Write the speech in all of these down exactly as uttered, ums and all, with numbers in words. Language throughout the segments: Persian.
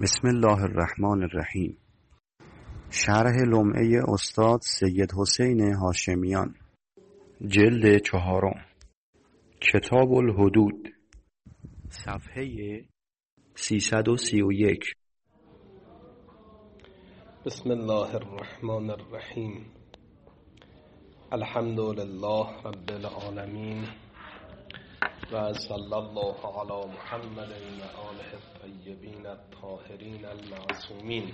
بسم الله الرحمن الرحیم. شرح لمعه استاد سید حسین هاشمیان، جلد چهارم، کتاب الحدود، صفحه سیصد و سی و یک. بسم الله الرحمن الرحیم. الحمد لله رب العالمین و صلی الله علی محمد و آله الطیبین الطاهرین المعصومین.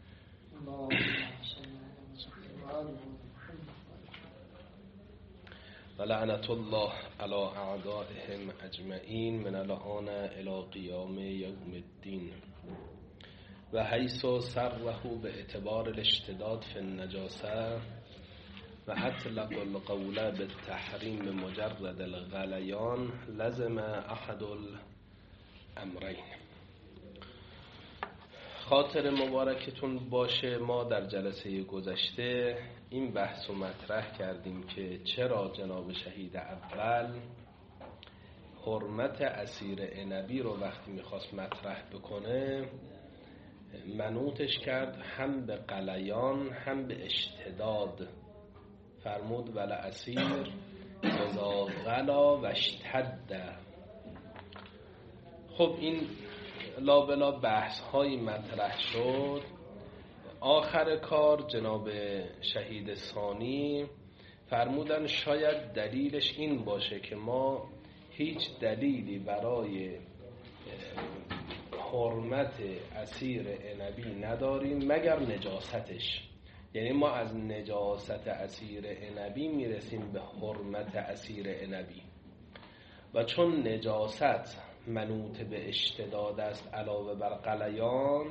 و لعنت الله علی اعدائهم اجمعین من الان الی قیام یوم الدین. و حیث صرحوا به اعتبار الاشتداد فی النجاسه و اطلق القول بالتحریم مجرد الغلیان لزم احد الامرین. خاطر مبارکتون باشه، ما در جلسه گذشته این بحث رو مطرح کردیم که چرا جناب شهید اول حرمت اسیر عنبی رو وقتی میخواست مطرح بکنه منوطش کرد هم به غلیان هم به اشتداد. فرمود ول اسیر اذا غلا و اشتد. خب این لابلا بحث هایی مطرح شد. آخر کار جناب شهید ثانی فرمودن شاید دلیلش این باشه که ما هیچ دلیلی برای حرمت اسیر عنبی نداریم مگر نجاستش. یعنی ما از نجاست اسیر عنبی میرسیم به حرمت اسیر عنبی و چون نجاست منوط به اشتداد است علاوه بر غلیان،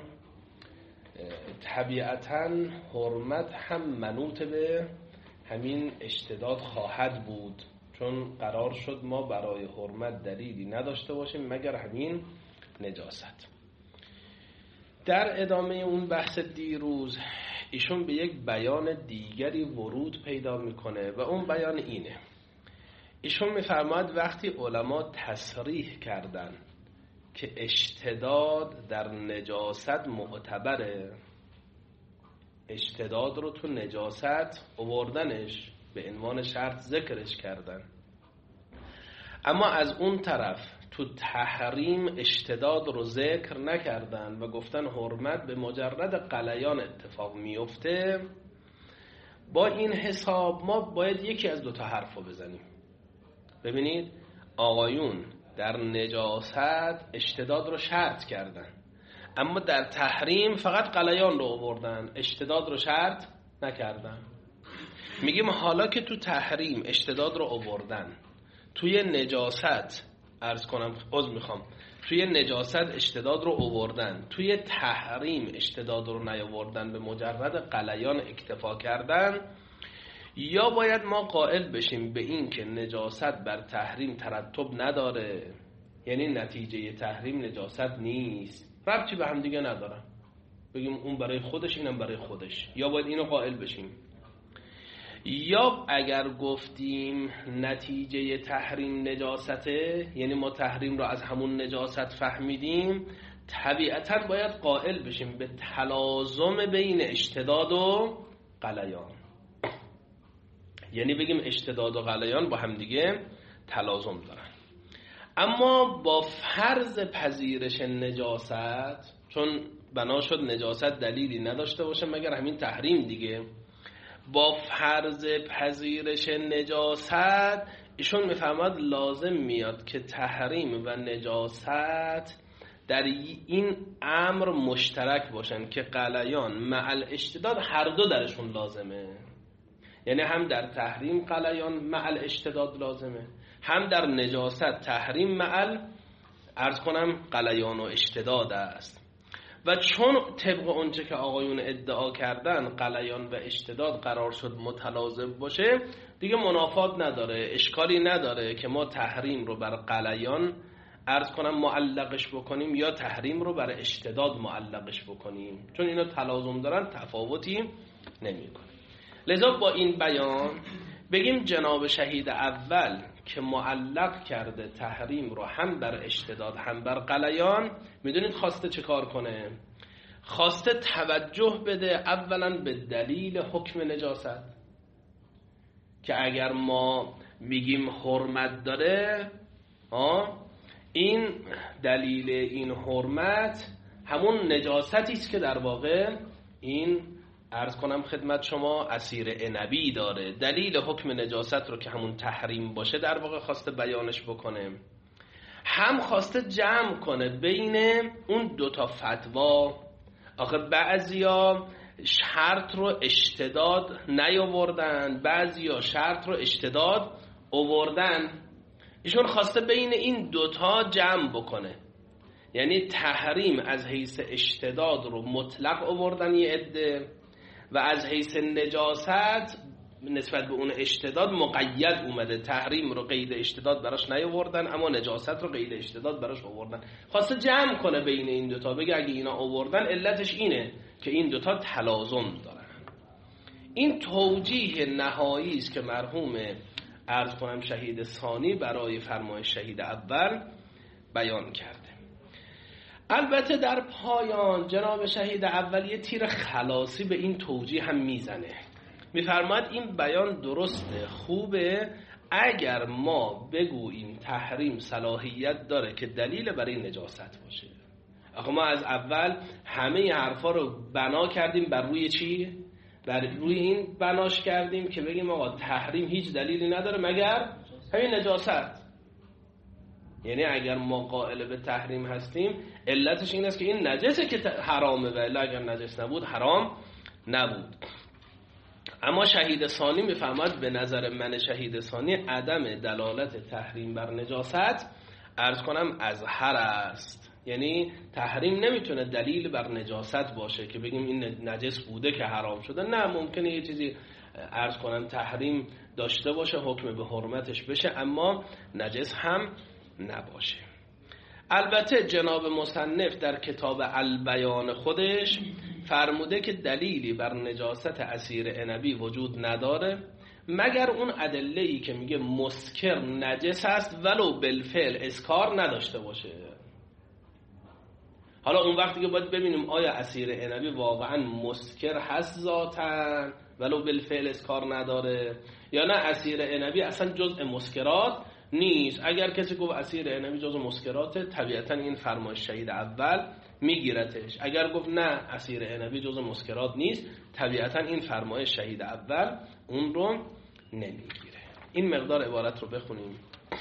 طبیعتاً حرمت هم منوط به همین اشتداد خواهد بود، چون قرار شد ما برای حرمت دلیلی نداشته باشیم مگر همین نجاست. در ادامه اون بحث دیروز ایشون به یک بیان دیگری ورود پیدا میکنه و اون بیان اینه. ایشون میفرماید وقتی علما تصریح کردن که اشتداد در نجاست معتبره، اشتداد رو تو نجاست آوردنش به عنوان شرط ذکرش کردن، اما از اون طرف تو تحریم اشتداد رو ذکر نکردن و گفتن حرمت به مجرد غلیان اتفاق میفته. با این حساب ما باید یکی از دو تا حرف رو بزنیم. ببینید آقایون در نجاست اشتداد رو شرط کردن، اما در تحریم فقط غلیان رو آوردن، اشتداد رو شرط نکردن. میگیم حالا که تو تحریم اشتداد رو آوردن، توی نجاست عرض کنم عذر میخوام توی نجاست اشتداد رو آوردن، توی تحریم اشتداد رو نیاوردن، به مجرد غلیان اکتفا کردن، یا باید ما قائل بشیم به این که نجاست بر تحریم ترتب نداره، یعنی نتیجه تحریم نجاست نیست، ربطی به هم دیگه ندارن، بگیم اون برای خودش اینم برای خودش، یا باید اینو قائل بشیم. یا اگر گفتیم نتیجه تحریم نجاسته، یعنی ما تحریم رو از همون نجاست فهمیدیم، طبیعتاً باید قائل بشیم به تلازم بین اشتداد و غلیان، یعنی بگیم اشتداد و غلیان با هم دیگه تلازم دارن. اما با فرض پذیرش نجاست، چون بنا شد نجاست دلیلی نداشته باشه مگر همین تحریم دیگه، با فرض پذیرش نجاست ایشون میفهمد لازم میاد که تحریم و نجاست در این امر مشترک باشن که غلیان مع الاشتداد هر دو درشون لازمه. یعنی هم در تحریم غلیان مع الاشتداد لازمه، هم در نجاست تحریم مع عرض کنم غلیان و اشتداد است. و چون طبق اونچه که آقایون ادعا کردن غلیان و اشتداد قرار شد متلازم باشه، دیگه منافات نداره، اشکالی نداره که ما تحریم رو بر غلیان عرض کنم معلقش بکنیم یا تحریم رو بر اشتداد معلقش بکنیم، چون اینا تلازم دارن، تفاوتی نمیکنه. لذا با این بیان بگیم جناب شهید اول که معلق کرده تحریم رو هم بر اشتداد هم بر غلیان، میدونید خواسته چه کار کنه؟ خواسته توجه بده اولا به دلیل حکم نجاست، که اگر ما میگیم حرمت داره، آه این دلیل این حرمت همون نجاستی است که در واقع این عرض کنم خدمت شما عصیر عنبی داره. دلیل حکم نجاست رو که همون تحریم باشه در واقع خواسته بیانش بکنه. هم خواسته جمع کنه بین اون دوتا فتوا. آخه بعضیا شرط رو اشتداد نیاوردن، بعضیا شرط رو اشتداد آوردن. ایشون خواسته بین این دوتا جمع بکنه، یعنی تحریم از حیث اشتداد رو مطلق آوردن یه عده و از حیث نجاست نسبت به اون اشتداد مقید اومده. تحریم رو قید اشتداد براش نیاوردن اما نجاست رو قید اشتداد براش آوردن. خواسته جمع کنه بین این دوتا، بگه اگه اینا آوردن علتش اینه که این دوتا تلازم دارن. این توجیه نهایی است که مرحوم عرض کنم شهید ثانی برای فرمایش شهید اول بیان کرده. البته در پایان جناب شهید اول یه تیر خلاصی به این توجیه هم میزنه، میفرماید این بیان درسته، خوبه اگر ما بگوییم تحریم صلاحیت داره که دلیل برای نجاست باشه. آخه ما از اول همه حرفا رو بنا کردیم بر روی چی؟ بر روی این بناش کردیم که بگیم آقا تحریم هیچ دلیلی نداره مگر همین نجاست. یعنی اگر ما قائل به تحریم هستیم علتش این است که این نجسه که حرامه، و اگر نجس نبود حرام نبود. اما شهید ثانی میفهمد به نظر من شهید ثانی عدم دلالت تحریم بر نجاست عرض کنم ازهر است. یعنی تحریم نمیتونه دلیل بر نجاست باشه که بگیم این نجس بوده که حرام شده. نه، ممکنه یه چیزی عرض کنم تحریم داشته باشه حکم به حرمتش بشه اما نجس هم نباشه. البته جناب مصنف در کتاب البیان خودش فرموده که دلیلی بر نجاست عصیر عنبی وجود نداره مگر اون ادله‌ای که میگه مسکر نجس است ولو بالفعل اسکار نداشته باشه. حالا اون وقتی که باید ببینیم آیا عصیر عنبی واقعا مسکر هست ذاتاً ولو بالفعل اسکار نداره یا نه عصیر عنبی اصلا جزء مسکرات نیست. اگر کسی گفت عصیر عنبی جزء مسکراته طبیعتا این فرمایش شهید اول میگیرتش. اگر گفت نه عصیر عنبی جزء مسکرات نیست طبیعتا این فرمایش شهید اول اون رو نمیگیره. این مقدار عبارت رو بخونیم.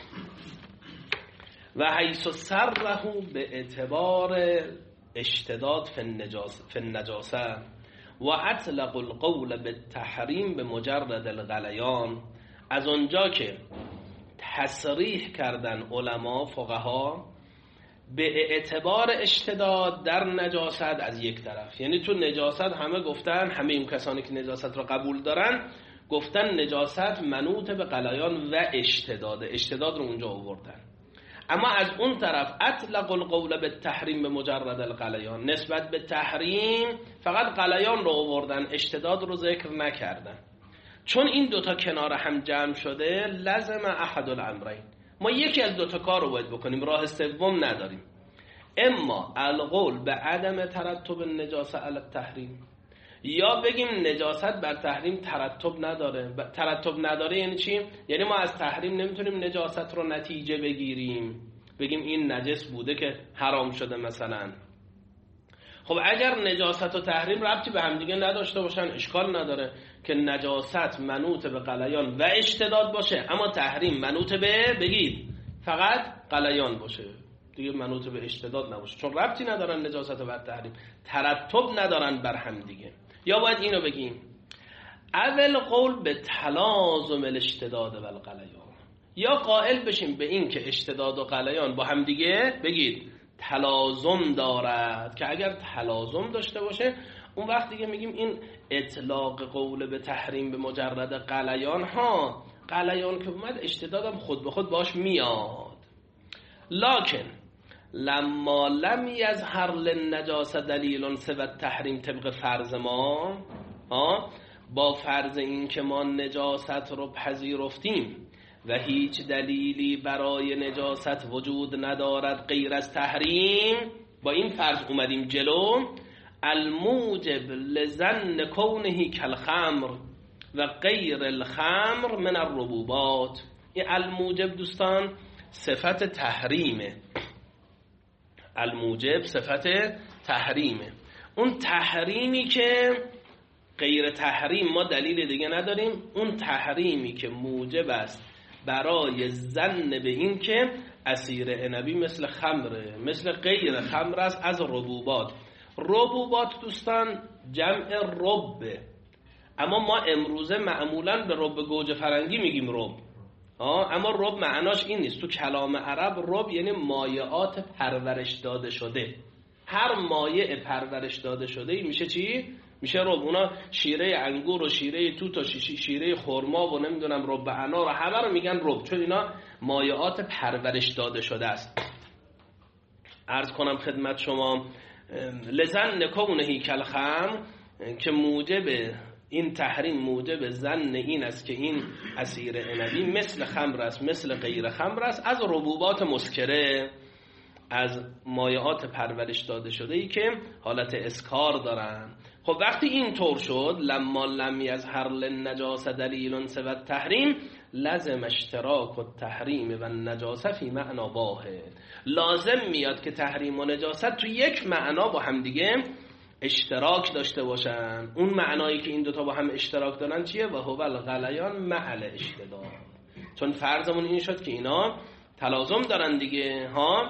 و حیث سره به اعتبار اشتداد فی النجاسه و اطلق القول بالتحریم به مجرد الغلیان، از اونجا که تصریح کردن علما فقها به اعتبار اشتداد در نجاست از یک طرف، یعنی تو نجاست همه گفتن، همه این کسانی که نجاست را قبول دارن گفتن نجاست منوط به غلیان و اشتداد، اشتداد رو اونجا آوردن. اما از اون طرف اطلق القول به تحریم به مجرد الغلیان، نسبت به تحریم فقط غلیان رو آوردن اشتداد رو ذکر نکردن. چون این دوتا کنار هم جمع شده لازم احد الامرین، ما یکی از دوتا کار رو باید بکنیم، راه سوم نداریم. اما القول به عدم ترتب النجاسه علی التحریم، یا بگیم نجاست بر تحریم ترتب نداره. ترتب نداره یعنی چی؟ یعنی ما از تحریم نمیتونیم نجاست رو نتیجه بگیریم بگیم این نجس بوده که حرام شده مثلا. خب اگر نجاست و تحریم ربطی به هم دیگه نداشته باشن اشکال نداره که نجاست منوط به غلیان و اشتداد باشه اما تحریم منوط به بگید فقط غلیان باشه، دیگه منوط به اشتداد نباشه، چون ربطی ندارن نجاست و تحریم، ترتب ندارن بر هم دیگه. یا باید اینو بگیم اول قول به تلازم الاشتداد و الغلیان، یا قائل بشیم به این که اشتداد و غلیان با هم دیگه بگید تلازم دارد، که اگر تلازم داشته باشه اون وقت دیگه میگیم این اطلاق قول به تحریم به مجرد غلیان ها، غلیان که اومد اشتدادم خود به خود باش میاد. لکن لما لم یظهر للنجاسه دلیل سوى التحریم طبق فرض ما، ها با فرض این که ما نجاست رو پذیرفتیم و هیچ دلیلی برای نجاست وجود ندارد غیر از تحریم، با این فرض اومدیم جلو. الموجب لظن کونه کالخمر و غیر الخمر من الربوبات. این الموجب دوستان صفت تحریمه. الموجب صفت تحریمه. اون تحریمی که غیر تحریم ما دلیل دیگه نداریم، اون تحریمی که موجب است برای ظن به این که عصیر عنبی مثل خمره، مثل غیر خمر است از ربوبات. ربوبات دوستان جمع ربه، اما ما امروزه معمولا به رب گوجه فرنگی میگیم رب، آه اما رب معناش این نیست. تو کلام عرب رب یعنی مایعات پرورش داده شده. هر مایع پرورش داده شده میشه چی؟ میشه رب. اونا شیره انگور و شیره توت و شیره خرما و نمیدونم رب انار و همه رو میگن رب، چون اینا مایعات پرورش داده شده است. عرض کنم خدمت شما لظن کونه کالخمر که موجب این تحریم موجب ظن این است که این عصیر عنبی مثل خمر است، مثل غیر خمر است از ربوبات مسکره، از مایعات پرورش داده شده ای که حالت اسکار دارن. خب وقتی این طور شد لما لم یظهر للنجاسه دلیل سوى التحریم لازم اشتراک التحریم و النجاسه فی معنی واحد. لازم میاد که تحریم و نجاست تو یک معنا با هم دیگه اشتراک داشته باشن. اون معنایی که این دوتا با هم اشتراک دارن چیه؟ و هو الغلیان مع الاشتداد. چون فرضمون این شد که اینا تلازم دارن دیگه ها.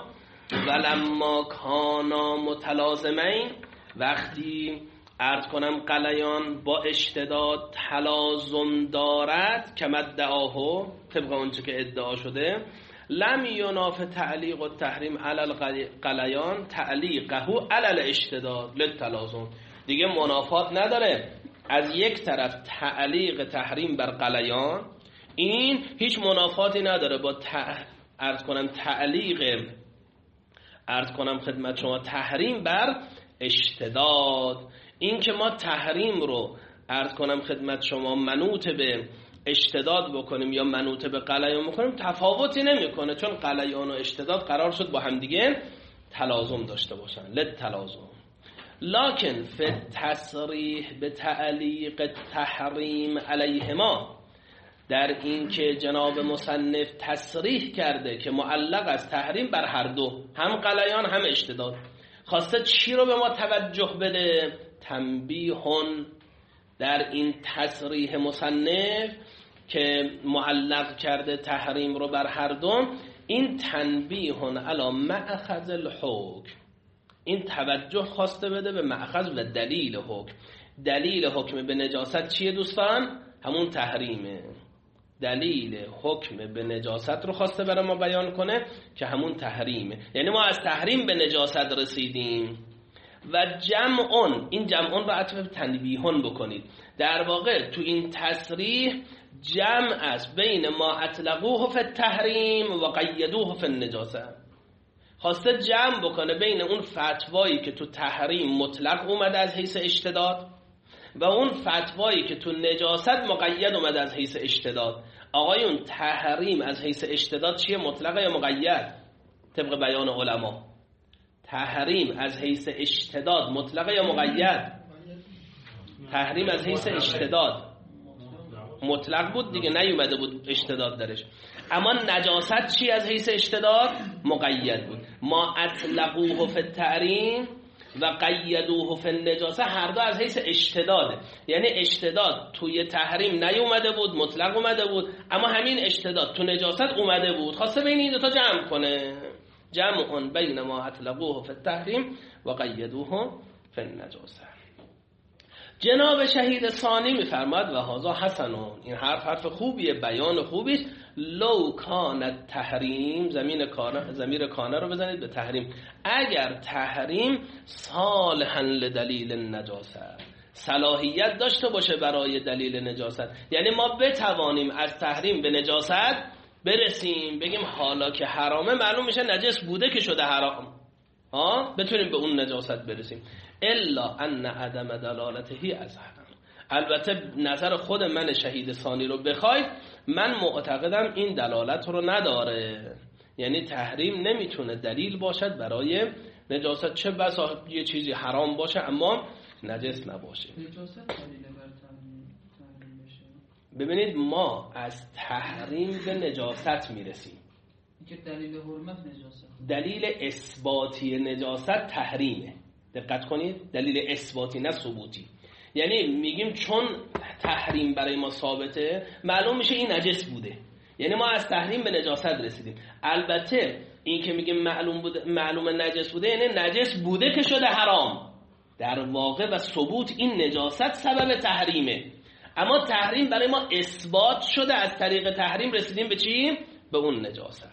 ولما کانا متلازمین، وقتی عرض کنم غلیان با اشتداد تلازم دارد که مدعاهو طبق اونچه که ادعا شده، لم یناف تعلیق و تحریم علی الغلیان تعلیقه علی الاشتداد للتلازم. دیگه منافات نداره از یک طرف تعلیق تحریم بر غلیان، این هیچ منافاتی نداره با تع... عرض کنم تعلیق عرض کنم خدمت شما تحریم بر اشتداد. این که ما تحریم رو عرض کنم خدمت شما منوط به اشتداد بکنیم یا منوط به غلیان بکنیم تفاوتی نمیکنه، چون غلیان و اشتداد قرار شد با هم دیگه تلازم داشته باشن للتلازم. لکن فی تصریح به تعلیق تحریم علیهما، در این که جناب مصنف تصریح کرده که معلق از تحریم بر هر دو، هم غلیان هم اشتداد، خواسته چی رو به ما توجه بده؟ تنبیهن. در این تصریح مصنف که معلق کرده تحریم رو بر هر دو، این تنبیهن علی مأخذ الحکم، این توجه خواسته بده به مأخذ و دلیل حکم. دلیل حکم به نجاست چیه دوستان؟ همون تحریمه. دلیل حکم به نجاست رو خواسته برای ما بیان کنه که همون تحریمه. یعنی ما از تحریم به نجاست رسیدیم. و جمعون، این جمعون رو عطف تنبیهون بکنید. در واقع تو این تصریح جمع است بین ما اطلقوه فی التحریم و قیدوه فی النجاسه. خواسته جمع بکنه بین اون فتوایی که تو تحریم مطلق اومده از حیث اشتداد و اون فتوایی که تو نجاست مقید اومده از حیث اشتداد. آقایون تحریم از حیث اشتداد چیه؟ مطلق یا مقید؟ طبق بیان علما تحریم از حیث اشتداد مطلق یا مقید؟ تحریم از حیث اشتداد مطلق بود دیگه، نیومده بود اشتداد درش. اما نجاست چی از حیث اشتداد؟ مقید بود. ما اطلقوه فی التحریم و قیدوه فی النجاسه هر دو از حیث اشتداده. یعنی اشتداد توی تحریم نیومده بود، مطلق اومده بود، اما همین اشتداد تو نجاست اومده بود. خواسته بین این دو تا جمع کنه. جمع بین ما اطلقوه فی التحریم و قیدوه فی النجاسه. جناب شهید ثانی میفرماد و هذا حسنون، این حرف حرف خوبیه، بیان خوبیش. لو کان تحریم، زمین کانه، ضمیر کانه رو بزنید به تحریم، اگر تحریم صالحا لدلیل النجاسه، صلاحیت داشته باشه برای دلیل نجاست، یعنی ما بتوانیم از تحریم به نجاست برسیم، بگیم حالا که حرامه معلوم میشه نجس بوده که شده حرام، ها بتونیم به اون نجاست برسیم. الا ان عدم دلالته ازهر. البته نظر خود من شهید ثانی رو بخواید، من معتقدم این دلالت رو نداره، یعنی تحریم نمیتونه دلیل باشد برای نجاست چه بسا یه چیزی حرام باشه اما نجس نباشه. نجاست دلیل بر تحریم بشه؟ ببینید ما از تحریم به نجاست میرسیم. که دلیل حرمت نجاست، دلیل اثباتی نجاست تحریمه. دقت کنید، دلیل اثباتی نه ثبوتی. یعنی میگیم چون تحریم برای ما ثابته معلوم میشه این نجس بوده، یعنی ما از تحریم به نجاست رسیدیم. البته این که میگیم معلوم بوده، معلوم نجس بوده یعنی نجس بوده که شده حرام. در واقع و ثبوت این نجاست سبب تحریمه، اما تحریم برای ما اثبات شده، از طریق تحریم رسیدیم به چی؟ به اون نجاست.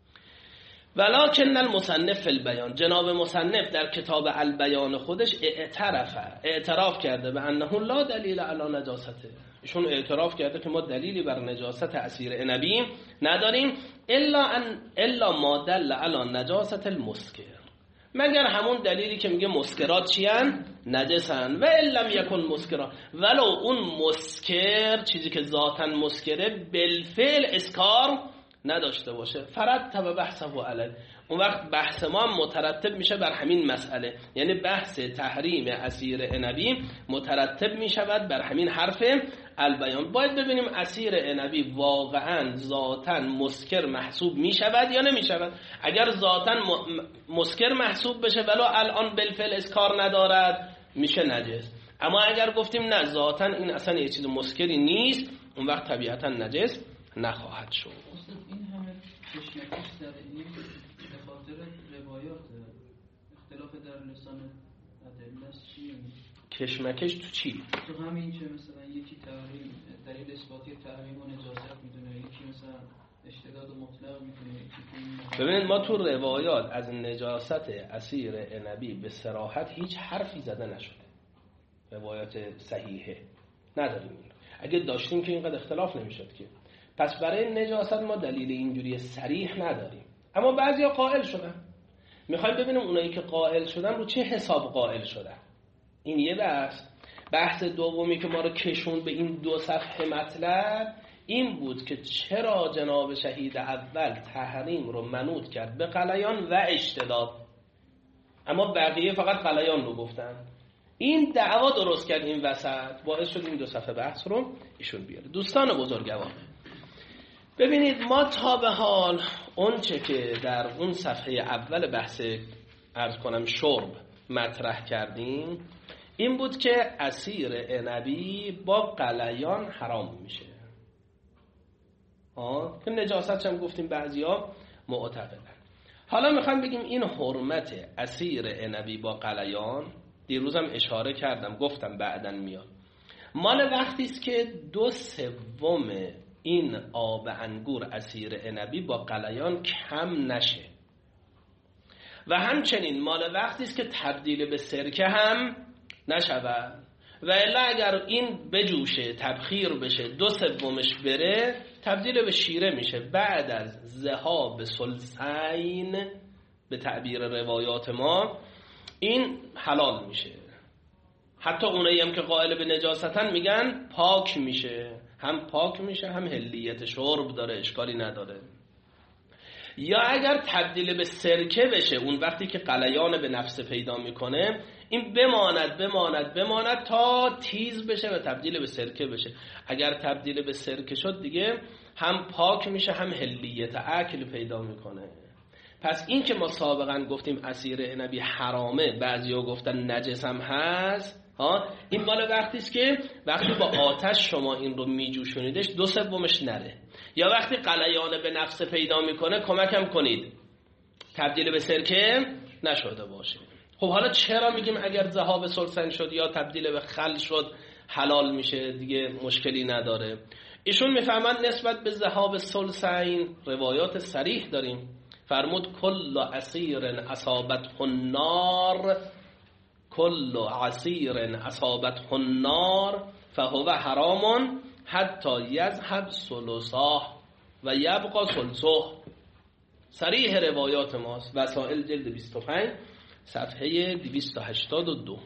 ولکن المصنف فی البیان، جناب مصنف در کتاب البیان خودش اعتراف اعتراف کرده به انه لا دلیل علی نجاسته. ایشون اعتراف کرده که ما دلیلی بر نجاست عصیر عنبی نداریم الا ان الا ما دل علی نجاست المسکر، مگر همون دلیلی که میگه مسکرات چیان؟ نجسن. و ان لم یکن مسکرات، ولو اون مسکر چیزی که ذاتاً مسکره بالفعل اسکار نداشته باشه، فرتب بحثه علیه، اون وقت بحث ما مترتب میشه بر همین مسئله، یعنی بحث تحریم عصیر عنبی مترتب میشود بر همین حرف البیان. باید ببینیم عصیر عنبی واقعا ذاتاً مسکر محسوب میشود یا نمیشود. اگر ذاتاً مسکر محسوب بشه ولو الان بالفعل اسکار ندارد میشه نجس، اما اگر گفتیم نه ذاتاً این اصلا یه چیز مسکری نیست، اون وقت طبیعتاً نجس نخواهد شد. این همه کشمکش در این به خاطر روایات اختلاف در لسان ادله است. چیه کشمکش تو چی؟ تو همین که مثلا یکی تحریم دلیل اثباتی تحریم و نجاست میدونه، یکی مثلا اشتداد مطلق میدونه، یکی. ببینید ما تو روایات از نجاست عصیر عنبی به صراحت هیچ حرفی زده نشده، روایات صحیحه نداریم. اگه داشتیم که اینقدر اختلاف نمیشد که. پس برای نجاست ما دلیل اینجوری صریح نداریم، اما بعضیا قائل شدن. میخوایم ببینیم اونایی که قائل شدن رو چه حساب قائل شدن. این یه بحث. بحث دومی که ما رو کشون به این دو صفحه مطلب این بود که چرا جناب شهید اول تحریم رو منوط کرد به غلیان و اشتداد، اما بقیه فقط غلیان رو گفتن. این دعوا درست کرد این وسط، باعث شد این دو صفحه بحث رو ایشون بیاره. دوستان بزرگوار، ببینید ما تا به حال اون چه که در اون صفحه اول بحث عرض کنم شرب مطرح کردیم این بود که عصیر عنبی با غلیان حرام میشه. آه که نجاست هم گفتیم بعضیا معتقدن. حالا میخوام بگیم این حرمت عصیر عنبی با غلیان، دیروزم اشاره کردم گفتم بعدن میاد، مال وقتی است که دو سوم این آب انگور عصیر عنبی با غلیان کم نشه، و همچنین مال وقتی است که تبدیل به سرکه هم نشود، و الا اگر این بجوشه تبخیر بشه دو سومش بره تبدیل به شیره میشه. بعد از ذهاب ثلثین به تعبیر روایات ما این حلال میشه. حتی اونایی هم که قائل به نجاستن میگن پاک میشه، هم پاک میشه هم حلیت شرب داره، اشکالی نداره. یا اگر تبدیل به سرکه بشه اون وقتی که غلیان به نفس پیدا میکنه این بماند بماند بماند تا تیز بشه و تبدیل به سرکه بشه. اگر تبدیل به سرکه شد دیگه هم پاک میشه هم حلیت اکل پیدا میکنه. پس این که ما سابقا گفتیم عصیر عنبی حرامه، بعضیا گفتن نجس هم هست، ها این مال وقتی است که وقتی با آتش شما این رو میجوشونیدش دو سومش نره، یا وقتی غلیان به نفس پیدا میکنه کمکم کنید تبدیل به سرکه نشده باشه. خب حالا چرا میگیم اگر ذهاب ثلثین شد یا تبدیل به خل شد حلال میشه دیگه مشکلی نداره؟ ایشون میفهمند نسبت به ذهاب ثلثین روایات صریح داریم. فرمود کل عصیر اصابته النار، کل عصیر اصابته النار فهو حرام حتی یذهب ثلثاه و یبقى ثلثه. صریح روایات ماست، وسائل جلد بیست و پنج صفحه دویست و هشتاد و دو.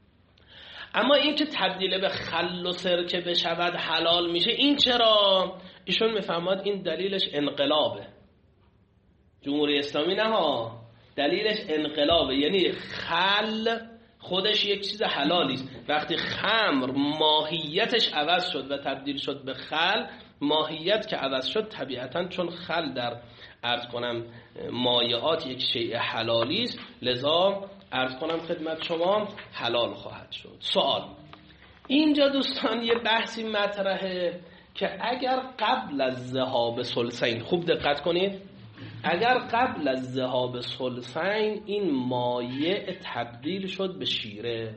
اما این که تبدیل به خل و سرکه بشود حلال میشه، این چرا؟ ایشون میفهمد این دلیلش انقلابه. جمهوری اسلامی نه ها، دلیلش انقلابه. یعنی خل خودش یک چیز حلالی است. وقتی خمر ماهیتش عوض شد و تبدیل شد به خل، ماهیت که عوض شد طبیعتاً چون خل در عرض کنم مایعات یک شیء حلالی است، لذا عرض کنم خدمت شما حلال خواهد شد. سوال اینجا دوستان یه بحثی مطرحه که اگر قبل از ذهاب ثلثین، خوب دقت کنید، اگر قبل از ذهاب ثلثین این مایع تبدیل شد به شیره،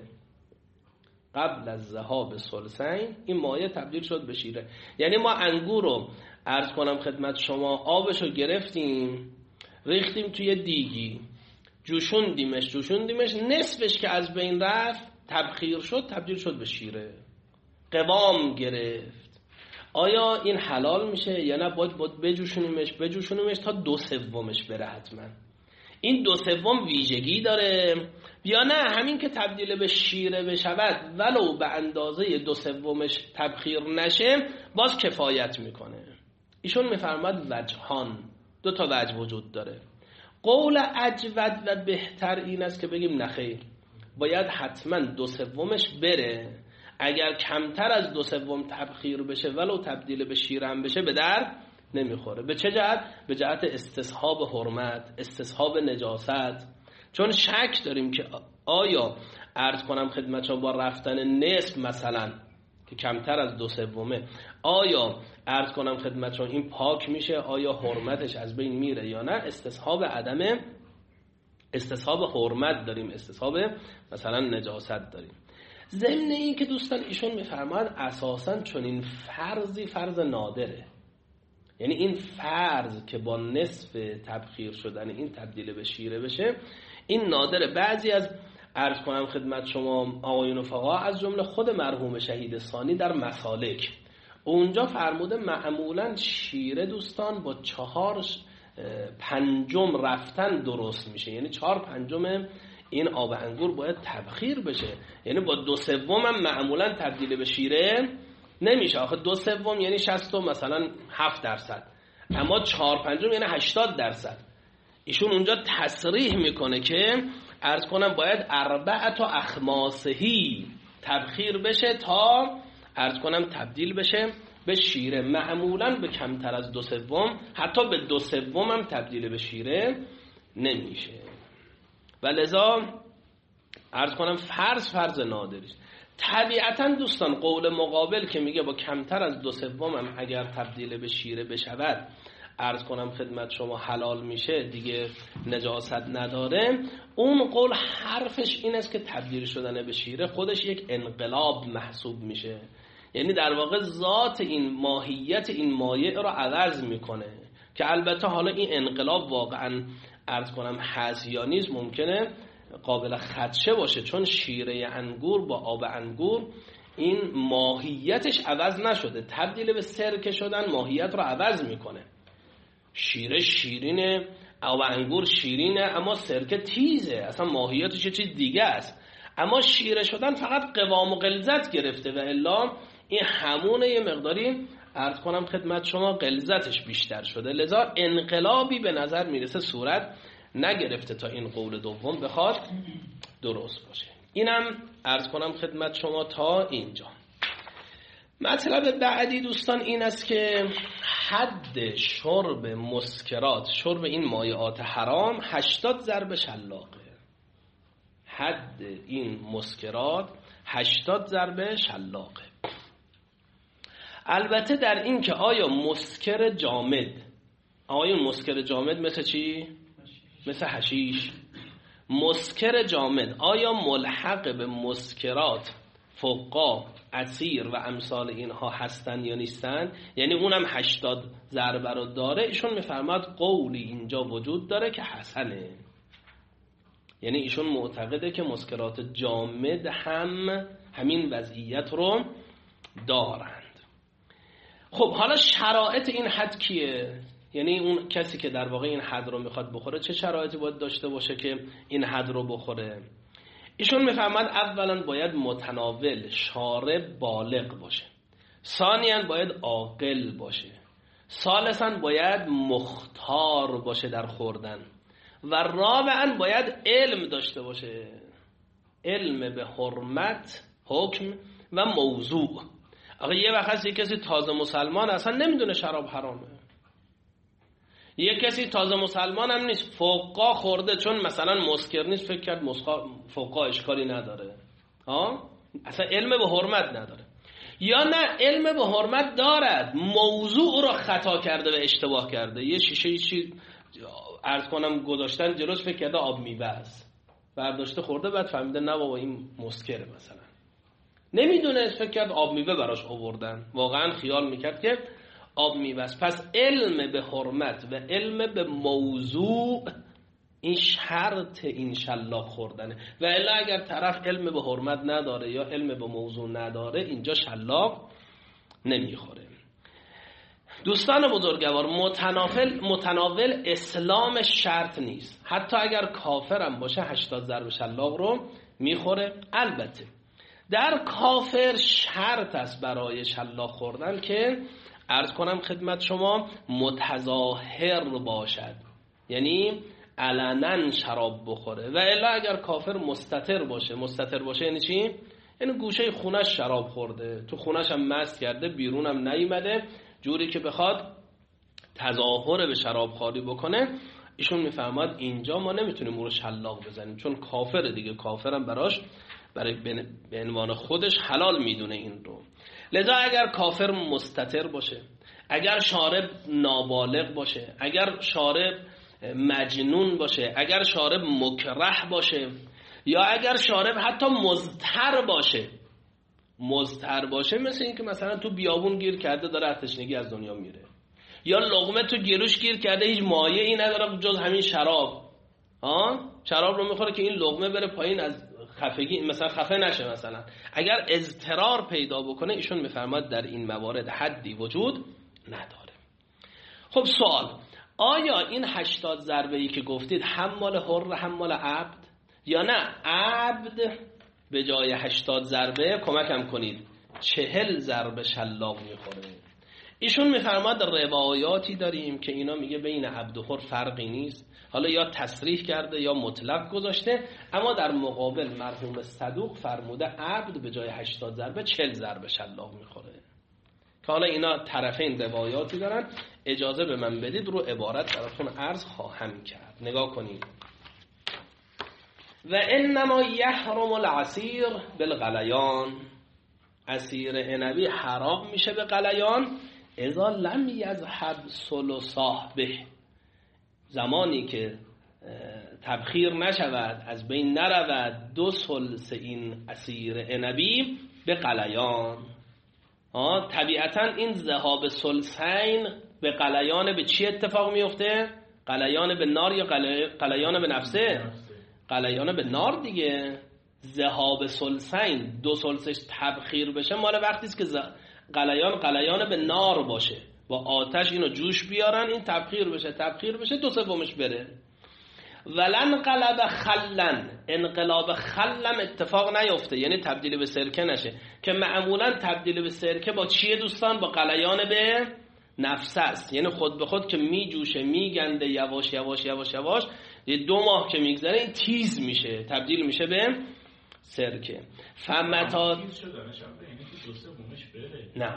قبل از ذهاب ثلثین این مایع تبدیل شد به شیره، یعنی ما انگور رو عرض کنم خدمت شما آبشو گرفتیم ریختیم توی دیگی، جوشوندیمش جوشوندیمش نصفش که از بین رفت تبخیر شد، تبدیل شد به شیره، قوام گرفت. آیا این حلال میشه یا نه؟ باید باید بجوشونیمش بجوشونیمش تا دو سومش بره حتما. این دو سوم ویژگی داره یا نه همین که تبدیل به شیره بشود ولو به اندازه دو سومش تبخیر نشه باز کفایت میکنه؟ ایشون میفرماد وجهان، دو تا وجه وجود داره. قول اجود و بهتر این است که بگیم نخیر، باید حتما دو سومش بره. اگر کمتر از دو سوم تبخیر بشه ولو تبدیل به شیر هم بشه به در نمیخوره. به چه جهت؟ به جهت استصحاب حرمت، استصحاب نجاست. چون شک داریم که آیا عرض کنم خدمت شما با رفتن نصف مثلا که کمتر از دو سومه، آیا عرض کنم خدمت شما این پاک میشه، آیا حرمتش از بین میره یا نه؟ استصحاب عدم استصحاب حرمت داریم، استصحاب مثلا نجاست داریم. ضمن این که دوستان ایشون میفرماید اساساً چون این فرضی فرض نادره، یعنی این فرض که با نصف تبخیر شدن این تبدیل به شیره بشه این نادره. بعضی از عرض کنم خدمت شما آقایون فقها از جمله خود مرحوم شهید ثانی در مسالک اونجا فرموده معمولاً شیره دوستان با چهار پنجم رفتن درست میشه، یعنی چهار پنجم این آب انگور باید تبخیر بشه، یعنی با دو سوم هم معمولا تبدیل به شیره نمیشه. آخه دو سوم یعنی شصت و مثلا هفت درصد، اما چهار پنجم یعنی هشتاد درصد. ایشون اونجا تصریح میکنه که عرض کنم باید اربعت و اخماسهی تبخیر بشه تا عرض کنم تبدیل بشه به شیره. معمولا به کمتر از دو سوم، حتی به دو سوم هم تبدیل به شیره نمیشه. و لذا عرض کنم فرض فرض نادریست. طبیعتا دوستان قول مقابل که میگه با کمتر از دو سوم هم اگر تبدیل به شیره بشود عرض کنم خدمت شما حلال میشه، دیگه نجاست نداره، اون قول حرفش این است که تبدیل شدن به شیره خودش یک انقلاب محسوب میشه، یعنی در واقع ذات این ماهیت این مایع رو عوض میکنه، که البته حالا این انقلاب واقعا عرض کنم هست یا نیست ممکنه قابل خدشه باشه، چون شیره انگور با آب انگور این ماهیتش عوض نشده، تبدیل به سرکه شدن ماهیت رو عوض میکنه. شیره شیرینه، آب انگور شیرینه، اما سرکه تیزه، اصلا ماهیتش یه چیز دیگه است. اما شیره شدن فقط قوام و غلظت گرفته و الا این همونه یه مقداری عرض کنم خدمت شما غلظتش بیشتر شده، لذا انقلابی به نظر میرسه صورت نگرفته تا این قول دوم بخواد درست باشه. اینم عرض کنم خدمت شما تا اینجا. مطلب بعدی دوستان این است که حد شرب مسکرات، شرب این مایعات حرام هشتاد ضرب شلاقه. حد این مسکرات هشتاد ضرب شلاقه. البته در این که آیا مسکر جامد، آیا مسکر جامد مثل چی؟ مثل حشیش. مسکر جامد آیا ملحق به مسکرات فقا، عصیر و امثال اینها هستن یا نیستن؟ یعنی اونم هشتاد ضربه رو داره. ایشون میفرماد قولی اینجا وجود داره که حسنه، یعنی ایشون معتقده که مسکرات جامد هم همین وضعیت رو دارند. خب حالا شرایط این حد کیه؟ یعنی اون کسی که در واقع این حد رو میخواد بخوره چه شرایطی باید داشته باشه که این حد رو بخوره؟ ایشون میفهمد اولا باید متناول شارب بالغ باشه، ثانیاً باید عاقل باشه، ثالثاً باید مختار باشه در خوردن، و رابعا باید علم داشته باشه، علم به حرمت، حکم و موضوع. آقا یه وقت هست یه کسی تازه مسلمان اصلا نمیدونه شراب حرامه، یه کسی تازه مسلمان هم نیست، فقا خورده چون مثلا مسکر نیست فکر کرد فقا اشکالی نداره، ها اصلا علم به حرمت نداره. یا نه علم به حرمت دارد، موضوع رو خطا کرده و اشتباه کرده. یه شیشه چی عرض کنم گذاشتن جلوش فکر کرده آب میوه است، برداشته خورده، بعد فهمیده نه بابا این مسکره، مثلا نمیدونه، فکر کرد آب میوه براش آوردن، واقعا خیال میکرد که آب میوه است. پس علم به حرمت و علم به موضوع این شرط این شلاق خوردنه. و الا اگر طرف علم به حرمت نداره یا علم به موضوع نداره اینجا شلاق نمیخوره. دوستان بزرگوار، متناول متناول اسلام شرط نیست، حتی اگر کافرم باشه هشتاد ضرب شلاق رو میخوره. البته در کافر شرط است برای شلاق خوردن که عرض کنم خدمت شما متظاهر باشد، یعنی علنا شراب بخوره. و الا اگر کافر مستتر باشه، مستتر باشه یعنی چی؟ یعنی گوشه خونش شراب خورده، تو خونش هم مست کرده، بیرون هم نیومده، جوری که بخواد تظاهر به شراب خواری بکنه، ایشون میفهمد اینجا ما نمیتونیم او رو شلاق بزنیم، چون کافره دیگه، کافرم براش برای به عنوان خودش حلال میدونه این رو. لذا اگر کافر مستتر باشه، اگر شارب نابالغ باشه، اگر شارب مجنون باشه، اگر شارب مکره باشه، یا اگر شارب حتی مضطر باشه، مضطر باشه مثل این که مثلا تو بیابون گیر کرده داره از تشنگی از دنیا میره، یا لقمه تو گلوش گیر کرده هیچ مایه ای نداره جز همین شراب، ها شراب رو میخوره که این لقمه بره پایین از خفگی مثلا خفه نشه. مثلا اگر اضطرار پیدا بکنه ایشون میفرماد در این موارد حدی وجود نداره. خب سوال، آیا این هشتاد ضربه ای که گفتید هم مال حر هم مال عبد، یا نه عبد به جای هشتاد ضربه کمکم کنید چهل ضربه شلاق میخوره؟ ایشون میفرماد روایاتی داریم که اینا میگه بین عبد و حر فرقی نیست، حالا یا تصریح کرده یا مطلق گذاشته، اما در مقابل مرحوم صدوق فرموده عبد به جای هشتاد ضربه چهل ضربه شلاق میخوره. که حالا اینا طرفین روایاتی دارن، اجازه به من بدید رو عبارت براتون عرض خواهم کرد. نگاه کنید. و انما یحرم العصیر بالغلیان، عصیر عنبی حرام میشه به غلیان اذا لم یذهب ثلثه به، زمانی که تبخیر نشود، از بین نرود دو ثلث این عصیر عنبی به غلیان. ها طبیعتا این ذهاب ثلثین به غلیان به چی اتفاق میفته؟ غلیان به نار یا غلیان به نفسه؟ غلیان به نار دیگه. ذهاب ثلثین دو ثلثش تبخیر بشه مال وقتی است که غلیان غلیان به نار باشه، با آتش اینو جوش بیارن، این تبخیر بشه تبخیر بشه دو سومش بره. ولن قلب خلن، انقلاب خلم اتفاق نیفته، یعنی تبدیل به سرکه نشه، که معمولا تبدیل به سرکه با چیه دوستان؟ با غلیان به نفس است، یعنی خود به خود که می جوشه می گنده یواش یواش یواش یواش، یه دو ماه که میگذره این تیز میشه، تبدیل میشه به سرکه. فمتا نه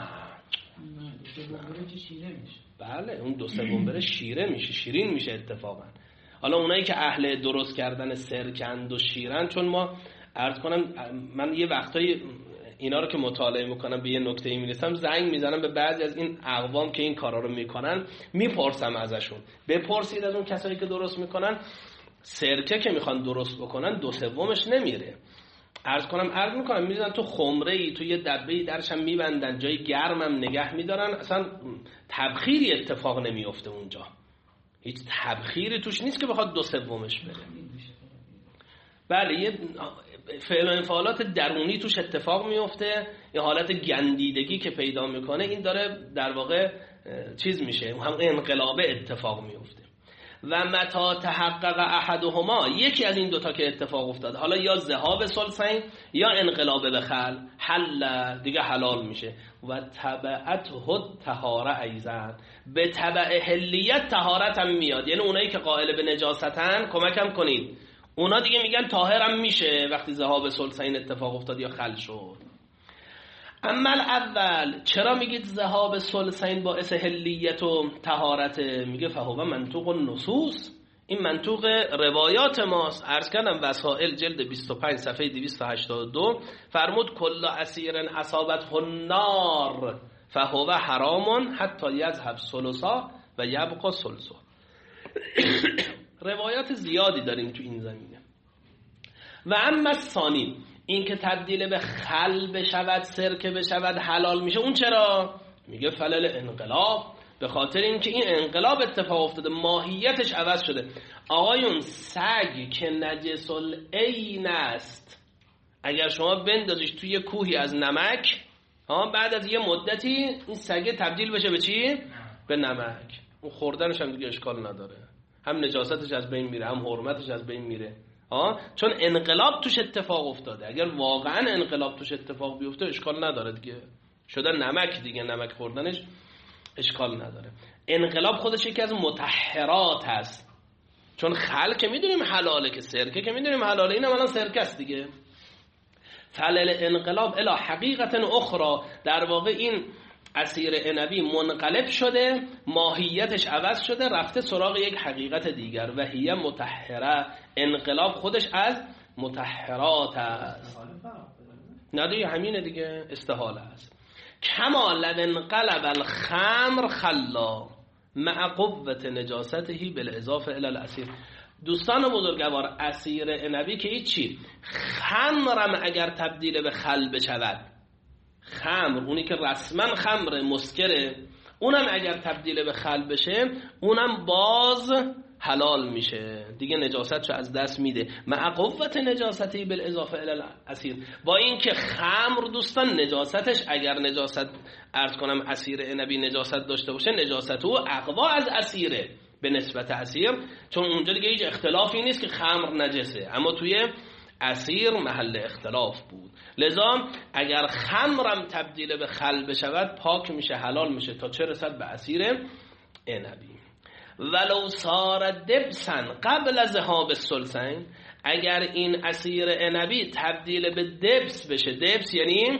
بله اون دو سوم بره شیره میشه، شیرین میشه اتفاقا. حالا اونایی که اهل درست کردن سرکند و شیرن، چون ما عرض کنم من یه وقتایی اینا رو که مطالعه میکنم به یه نکته‌ای میرسم، زنگ میزنم به بعضی از این اقوام که این کارا رو میکنن، میپرسم ازشون بپرسید از اون کسایی که درست میکنن، سرکه که میخوان درست بکنن دو سومش نمیره. عرض کنم عرض میکنم میذارن تو خمره‌ای، تو یه دبه‌ای درش هم میبندن، جای گرمم نگه میدارن، اصلا تبخیری اتفاق نمیفته اونجا، هیچ تبخیری توش نیست که بخواد دو سومش بره. بله یه فعل و انفعالات درونی توش اتفاق میفته، یه حالت گندیدگی که پیدا میکنه، این داره در واقع چیز میشه، هم انقلاب اتفاق میفته. و متا تحقق احدهما، یکی از این دوتا که اتفاق افتاد، حالا یا ذهاب ثلثین یا انقلاب به خل، حل دیگه حلال میشه. و تبعته الطهاره ایضا، به تبع حلیت طهارت هم میاد. یعنی اونایی که قائل به نجاستن کمکم کنید، اونا دیگه میگن طاهرم میشه وقتی ذهاب ثلثین اتفاق افتاد یا خل شد. اما اول چرا میگید ذهاب ثلثین باعث حلیت و طهارت؟ میگه فهو منطوق النصوص، این منطوق روایات ماست. عرض کردم وسائل جلد بیست و پنج صفحه دویست و هشتاد و دو فرمود کل اسیر اصابته النار فهو حرام حتی یذهب ثلثا و یبقى ثلثا. روایات زیادی داریم تو این زمینه. و اما ثانی، این که تبدیل به خل بشود، سرکه بشود، حلال میشه، اون چرا؟ میگه فلل انقلاب، به خاطر اینکه این انقلاب اتفاق افتاده، ماهیتش عوض شده. آقایون سگ که نجس العین است، اگر شما بندازیش توی کوهی از نمک، ها بعد از یه مدتی این سگه تبدیل بشه به چی؟ به نمک. اون خوردنش هم دیگه اشکال نداره، هم نجاستش از بین میره، هم حرمتش از بین میره. آه چون انقلاب توش اتفاق افتاده. اگر واقعا انقلاب توش اتفاق بیفته اشکال نداره دیگه، شده نمک دیگه، نمک خوردنش اشکال نداره. انقلاب خودش یکی از مطهرات هست، چون خل که میدونیم حلاله، که سرکه که میدونیم حلاله، این الان سرکه است دیگه. فلل انقلاب الی حقیقت اخرى، در واقع این اسیر عنبی منقلب شده، ماهیتش عوض شده، رفته سراغ یک حقیقت دیگر. و هی مطهره، انقلاب خودش از مطهرات است. نه دیگه همینه دیگه، استحاله است. کما لو انقلب الخمر خلا مع قوت نجاسته بالاضافه الی الاسیر. دوستان بزرگوار، اسیر عنبی که هیچی، خمرم اگر تبدیل به خل بشود، خمر اونی که رسما خمر مسکره، اونم اگر تبدیل به خل بشه، اونم باز حلال میشه دیگه، نجاستشو از دست میده. مع قوت نجاستی بالاضافه الی الاسیر، با اینکه خمر دوستان نجاستش، اگر نجاست عرض کنم اسیر عنبی نجاست داشته باشه، نجاست او اقوا از اسیره به نسبت اسیر، چون اونجا دیگه هیچ اختلافی نیست که خمر نجسه، اما توی اسیر محل اختلاف بود. لذا اگر خمرم تبدیل به خل بشود، پاک میشه، حلال میشه تا چه رسد به اسیر عنبی. ولو صار دبسا قبل از ذهاب الثلثین، اگر این اسیر عنبی تبدیل به دبس بشه، دبس یعنی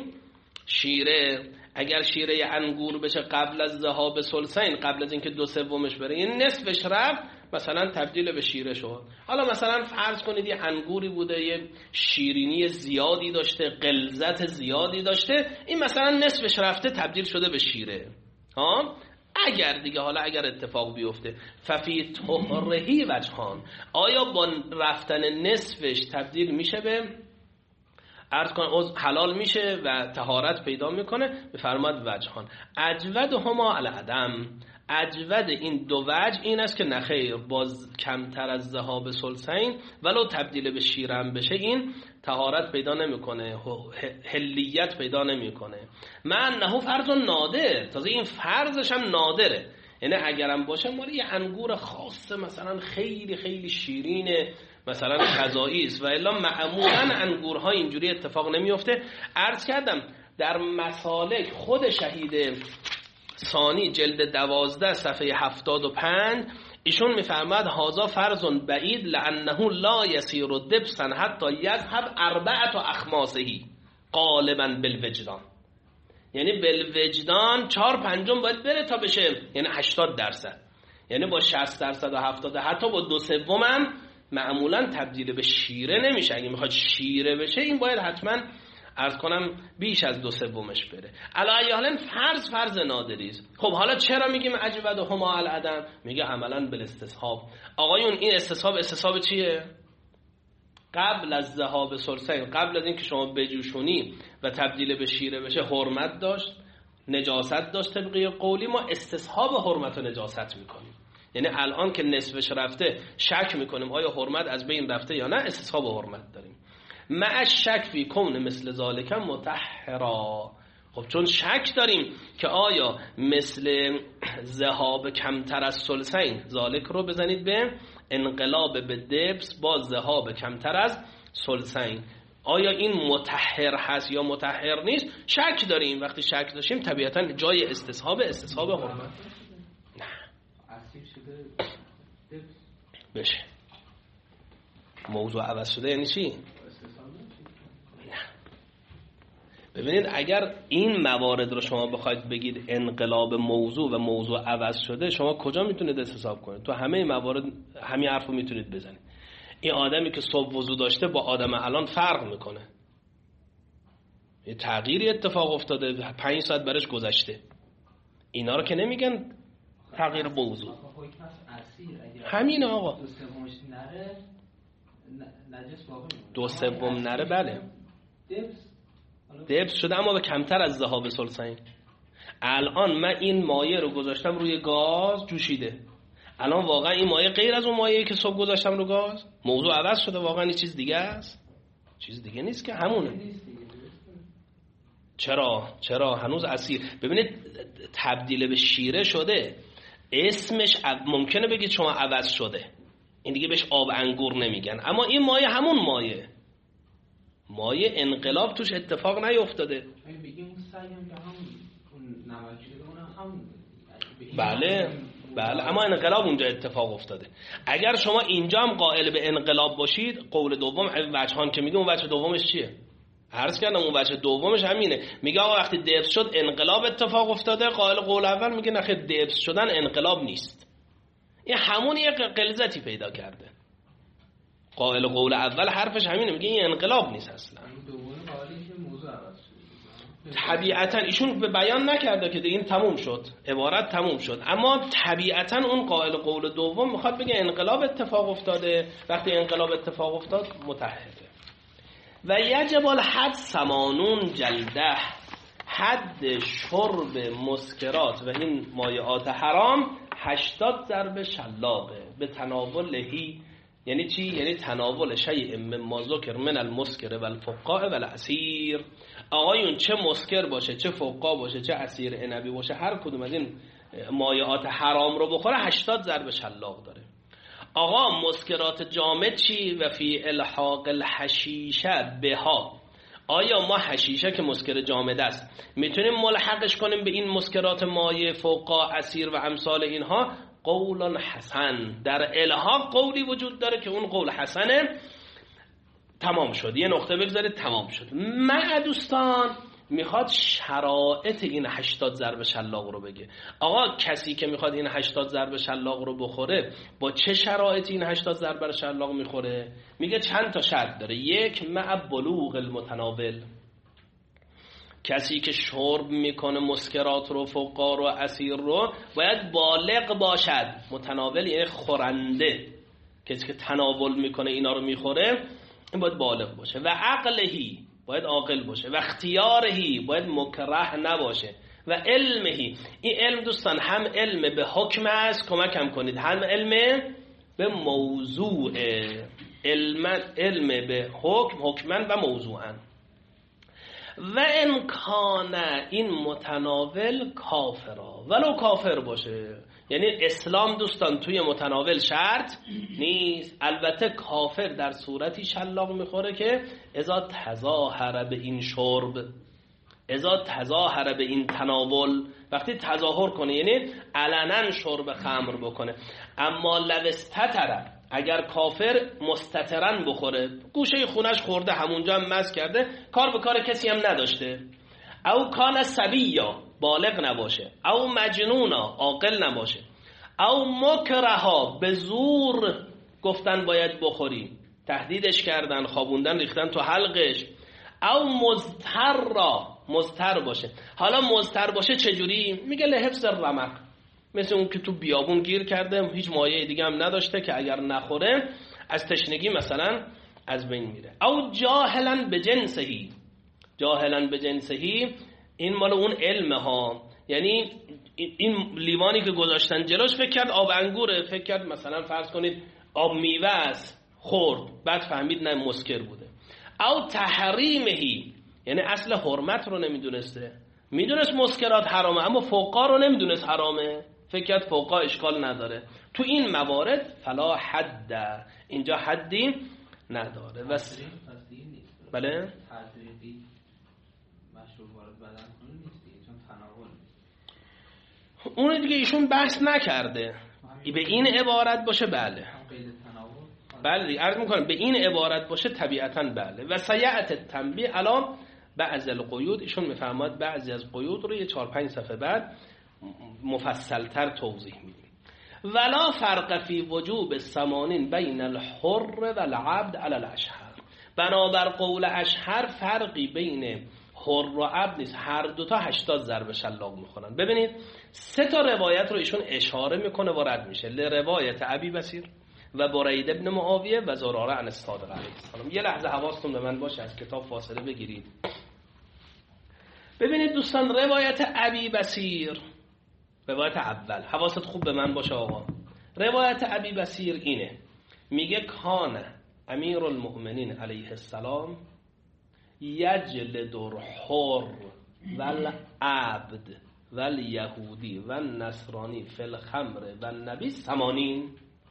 شیره، اگر شیره انگور بشه قبل از ذهاب ثلثین، قبل از اینکه دو سومش بره، این نصفش رفت، مثلا تبدیل به شیره شد. حالا مثلا فرض کنید یه انگوری بوده، یه شیرینی زیادی داشته، غلظت زیادی داشته، این مثلا نصفش رفته تبدیل شده به شیره. ها اگر دیگه، حالا اگر اتفاق بیفته، ففی طهرهی وجهان، آیا با رفتن نصفش تبدیل میشه به عرض کن حلال میشه و طهارت پیدا میکنه؟ بفرماد وجهان اجود هما العدم، اجود این دو وجه این است که نخیر، باز کمتر از ذهاب ثلثین ولو تبدیل به شیرم بشه، این طهارت پیدا نمیکنه، حلیت پیدا نمیکنه. من نه فرض نادر، تازه این فرضش هم نادره، یعنی اگرم باشه مال یه انگور خاصه مثلا خیلی خیلی شیرینه، مثلا غذایی است، و الا معمولا انگورها اینجوری اتفاق نمیفته. عرض کردم در مسالک خود شهید ثانی جلد دوازده صفحه هفتاد و پنج ایشون میفرماد هازا فرض بعید لانه لا یسیر دبسا حتی یذهب اربعه اخماسهی غالبا بالوجدان، یعنی بالوجدان چهار پنجم باید بره تا بشه، یعنی هشتاد درصد، یعنی با شصت درصد و هفتاد، حتی با دو سوم هم معمولا تبدیل به شیره نمیشه. اگه میخواد شیره بشه این باید حتما عرض کنم بیش از دو سومش بره. علی حالا فرض فرض نادری است. خب حالا چرا میگیم اجود هما العدم؟ میگه عملا بالاستصحاب. آقایون این استصحاب استصحاب چیه؟ قبل از ذهاب ثلثین، قبل از اینکه شما بجوشونی و تبدیل به شیره بشه، حرمت داشت، نجاست داشت. طبقی قولی ما استصحاب حرمت و نجاست میکنیم، یعنی الان که نصفش رفته شک میکنیم آیا حرمت از بین رفته یا نه، استصحاب حرمت داریم. مع الشک فی کون مثل ذالک مطهرا، خب چون شک داریم که آیا مثل ذهاب کمتر از ثلثین، ذالک رو بزنید به انقلاب به دبس با ذهاب کمتر از ثلثین، آیا این مطهر هست یا مطهر نیست؟ شک داریم. وقتی شک داشتیم طبیعتا جای استصحاب استصحاب حرمت نه بشه. موضوع عوض شده یعنی چی؟ ببینید اگر این موارد رو شما بخواید بگید انقلاب موضوع و موضوع عوض شده، شما کجا میتونید استصحاب کنید؟ تو همه موارد همین حرفو میتونید بزنید. این آدمی که صبح وضو داشته با آدم الان فرق میکنه، یه تغییری اتفاق افتاده، پنج ساعت برش گذشته. اینا رو که نمیگن تغییر موضوع. همینه آقا، دو سوم نره بله دبس شده اما به کمتر از ذهاب ثلثین. الان من این مایع رو گذاشتم روی گاز جوشیده، الان واقعا این مایع غیر از اون مایعی که صبح گذاشتم رو گاز، موضوع عوض شده، واقعا این چیز دیگه است، چیز دیگه نیست که همونه. چرا؟ چرا؟ هنوز عصیر. ببینید تبدیل به شیره شده، اسمش ممکنه بگید شما عوض شده، این دیگه بهش آب انگور نمیگن، اما این مایع همون مایع مایع انقلاب توش اتفاق نیفتاده. بله بله اما انقلاب اونجا اتفاق افتاده. اگر شما اینجا هم قائل به انقلاب باشید، قول دوم وجهان که میگه، اون وجه دومش چیه؟ عرض کردم اون وجه دومش همینه، میگه آقا وقتی دبس شد انقلاب اتفاق افتاده. قائل قول اول میگه نخیر، دبس شدن انقلاب نیست، این همون یه غلظتی پیدا کرده. قائل قول اول حرفش همینه، میگه این انقلاب نیست اصلا. طبیعتا ایشون به بیان نکرده که این تموم شد، عبارت تموم شد، اما طبیعتا اون قائل قول دوم میخواد بگه انقلاب اتفاق افتاده. وقتی انقلاب اتفاق افتاد متحده. و یجب الحد ثمانون جلده، حد شرب مسکرات و این مایعات حرام هشتاد ضرب شلاقه به تناولهی. یعنی چی؟ یعنی تناول شیء مما ذکر من المسکر و الفقاع و العصیر. آقایون چه مسکر باشه، چه فقاع باشه، چه عصیر عنبی باشه، هر کدوم از این مایعات حرام رو بخوره هشتاد ضرب شلاق داره. آقا مسکرات جامد چی؟ و فی الحاق الحشیشه بها، آیا ما حشیشه که مسکر جامد است میتونیم ملحقش کنیم به این مسکرات مایع فقاع عصیر و امثال اینها؟ قول حسن، در الحاق قولی وجود داره که اون قول حسنه. تمام شد، یه نقطه بگذارید تمام شد. من دوستان میخواد شرایط این هشتاد ضرب شلاق رو بگه. آقا کسی که میخواد این هشتاد ضرب شلاق رو بخوره با چه شرایطی این هشتاد ضرب شلاق میخوره؟ میگه چند تا شرط داره. یک، مع بلوغ المتناول، کسی که شرب میکنه مسکرات رو، فقار و عصیر رو، باید بالغ باشد. متناول یعنی خورنده، کسی که تناول میکنه اینا رو میخوره این باید بالغ باشه. و عقلهی، باید عاقل باشه. و اختیارهی، باید مکره نباشه. و علمهی، این علم دوستان هم علم به حکم است، کمکم کنید، هم علم به موضوع، علم علم به حکم، حکمن و موضوعن. و امکان این متناول کافرا، ولو کافر باشه. یعنی اسلام دوستان توی متناول شرط نیست، البته کافر در صورتی شلاق میخوره که اذا تظاهر به این شرب، اذا تظاهر به این تناول، وقتی تظاهر کنه یعنی علنا شرب خمر بکنه. اما لوستتر، اگر کافر مستترن بخوره، گوشه خونش خورده همونجا هم مست کرده، کار به کار کسی هم نداشته، او کان صبیا، بالغ نباشه، او مجنونا، عاقل نباشه، او مکرها، به زور گفتن باید بخوری، تهدیدش کردن، خوابوندن، ریختن تو حلقش، او مضطر، مضطر باشه. حالا مضطر باشه چجوری؟ میگه لحفظ الرمق، مثل اون که تو بیابون گیر کرده، هیچ مایه دیگه هم نداشته که اگر نخوره از تشنگی مثلا از بین میره. او جاهلا به جنسهی، جاهلا به جنسهی این مال اون علمه ها، یعنی این لیوانی که گذاشتن جلوش فکر کرد آب انگوره، فکر کرد مثلا فرض کنید آب میوه است، خورد، بعد فهمید نه مسکر بوده. او تحریمهی، یعنی اصل حرمت رو نمیدونسته، میدونست مسکرات حرامه اما فوقا رو نمیدونست حرامه، فکر کرد فوقا اشکال نداره. تو این موارد فلا حد، اینجا حدی نداره. وس... بله تدریقی مشروب وارد بدن کنه نیست، چون تناول نیست. اون دیگه ایشون بحث نکرده. به این عبارت باشه بله بله دیگه عرض میکنم به این عبارت باشه طبیعتاً بله. و سیعت تنبیه الان بعضی القیود، ایشون میفرماد بعضی از قیود رو یه چهار پنج صفحه بعد مفصلتر توضیح میدیم. ولا فرق فی وجوب الثمانین بین الحر و العبد علی الاشهر. بنابر قول اشهر فرقی بین حر و عبد نیست، هر دوتا هشتاد ضرب شلاق میخونن. ببینید سه تا روایت رو ایشون اشاره میکنه و رد میشه. لروایت ابی بصیر و برید ابن معاویه و زراره عن الصادق علیه السلام. یه لحظه حواستون به من باشه، از کتاب فاصله بگیرید. ببینید دوستان روایت ابی بصیر، روایت اول، حواست خوب به من باشه آقا. روایت ابی بصیر اینه، میگه کان امیر المؤمنین علیه السلام یجلد الحر والعبد والیهودی و النصرانی فی الخمر و النبی ثمانین.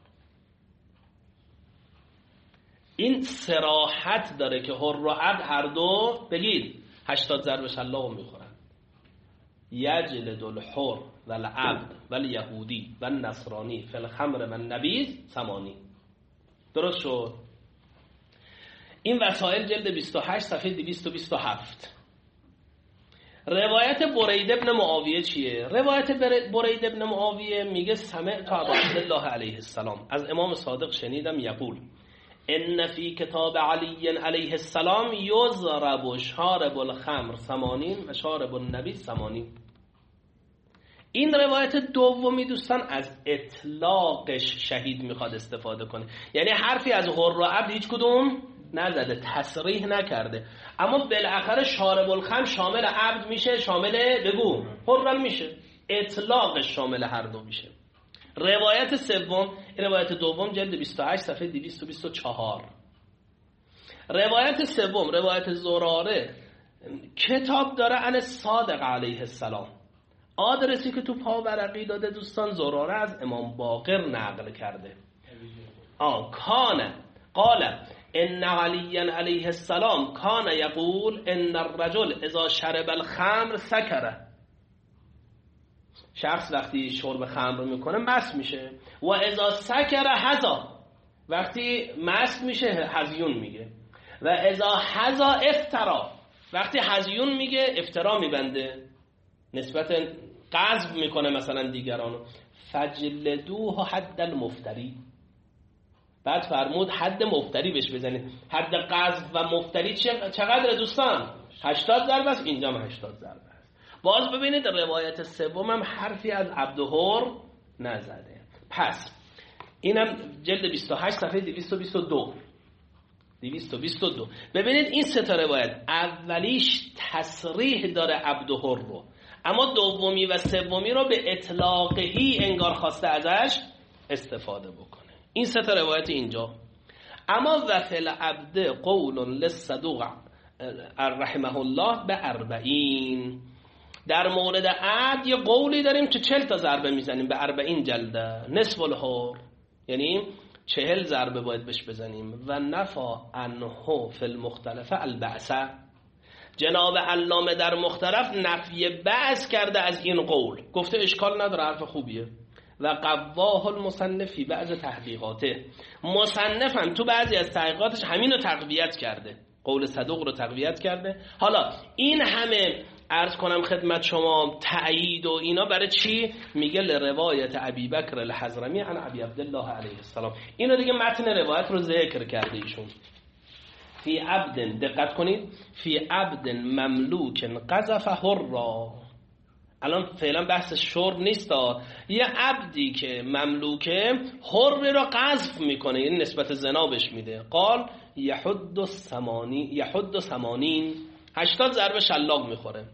این صراحت داره که حر و عبد هر دو بگید هشتاد ضرب شلاق میخورن. یجلد الحر والعبد والیهودی و النصرانی فی الخمر و النبی ثمانین. درست شد؟ این وسائل جلد بیست و هشت صفحه دویست و بیست و هفت. روایت برید ابن معاویه چیه؟ روایت برید ابن معاویه میگه سمعت ابا عبدالله علیه السلام، از امام صادق شنیدم یقول ان فی کتاب علی علیه السلام یضرب شارب الخمر ثمانین و شارب النبی ثمانین. این روایت دومی دوستان از اطلاقش شهید میخواد استفاده کنه، یعنی حرفی از حر و عبد هیچ کدوم نزده، تصریح نکرده، اما بالاخره شارب الخمر شامل عبد میشه، شامل بگو حرم میشه، اطلاقش شامل هر دو میشه. روایت سوم، روایت دوم جلد بیست و هشت صفحه دویست و بیست و چهار. روایت سوم روایت زراره کتاب داره عن صادق علیه السلام. آدرسی که تو پاورقی داده دوستان زراره از امام باقر نقل کرده. آه کانه قال ان علی علیه السلام کان یقول ان الرجل اذا شرب الخمر سکره. شخص وقتی شرب خمر میکنه مست میشه. و اذا سکره حزا، وقتی مست میشه هزیون میگه. و اذا حزا افترا، وقتی هزیون میگه افترا میبنده، نسبت قذف میکنه مثلا دیگرانو. فجلدوه حد المفتری. بعد فرمود حد مفتری بهش بزنید. حد قذف و مفتری چقدر دوستان؟ هشتاد ضرب است، اینجا هم هشتاد ضرب است. باز ببینید روایت سوم هم حرفی از عبد و حر نزده. پس اینم جلد بیست و هشت صفحه دویست و بیست و دو. دویست و بیست و دو. ببینید این سه تا روایت اولیش تصریح داره عبد و حر رو، اما دومی و سومی رو به اطلاقهی انگار خواسته ازش استفاده بکنه. این سه تا روایت اینجا. اما وفل عبد قول للصدوق رحمه الله به اربعین. در مورد عبد یه قولی داریم که چهل تا ضربه میزنیم به اربعین جلده، نصف الحر، یعنی چهل ضربه باید بهش بزنیم. و نفا عنه فی المختلفه البعثه. جناب علامه در مختلف نفی بعث کرده از این قول، گفته اشکال نداره، حرف خوبیه. و قواه المصنفی بعض تحقیقاته، مصنف هم تو بعضی از تحقیقاتش همین رو تقویت کرده، قول صدوق رو تقویت کرده. حالا این همه عرض کنم خدمت شما تأیید و اینا برای چی؟ میگه لروایت ابی بکر الحضرمی عن ابی عبدالله علیه السلام. اینو دیگه متن روایت رو ذکر کرده ایشون. فی عبد، دقت کنید، فی عبد مملوک قذف حرا. الان فعلا بحث شرب نیست، یه عبدی که مملوکه حر رو قذف میکنه، یعنی نسبت زنا بهش میده. قال یحد ثمانین یحد ثمانین، هشتاد ضرب شلاق میخوره.